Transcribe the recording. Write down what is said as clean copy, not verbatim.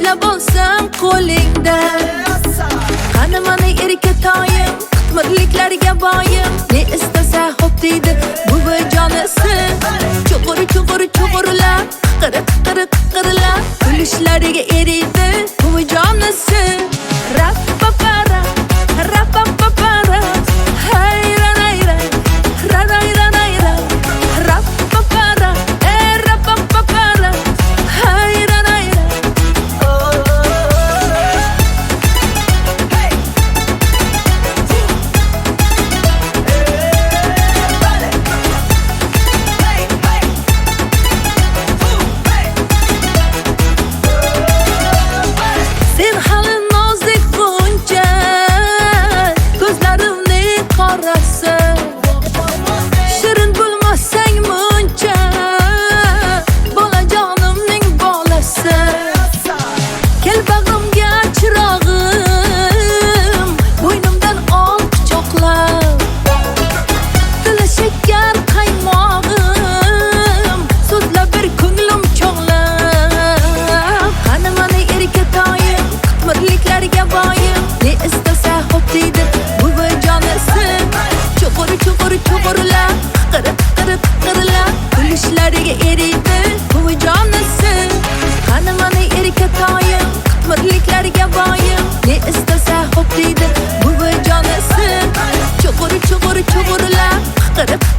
ushlab olsam qo'lingda. Qani mana erkatoyim, qitmirliklarga boyim, ne istasa hop deydi buvi jonisi. Cho'g'ir-cho'g'irlar, qiqir-qiqirlar, kulishlariga eriydi buvi jonisi. Rap-pa-para, rap-pa-para, hayra-nayra, ra-nayra-nayra, rap-pa-para, rap-pa-para, hayra-nayra. Sen hali nozik buncha, ko'zlarimning qorasi. Shirin bo'lmasang muncha, bolajonimning bolasi. Kel bag'rimga chirog'im, bo'ynimdan ol quchoqlab. Dili shakar qaymog'im, so'zlab bir ko'nglim chog'lab. Qani mana erkatoyim, qitmirliklarga boyim, ne istasa hop deydi buvi jonisi. Cho'g'ir-cho'g'irlar, qiqir-qiqirlar, kulishlariga eriydi buvi jonisi. Qani mana erkatoyim, qitmirliklarga boyim, ne istasa hop deydi buvi jonisi. Cho'g'ir-cho'g'irlar, qiqir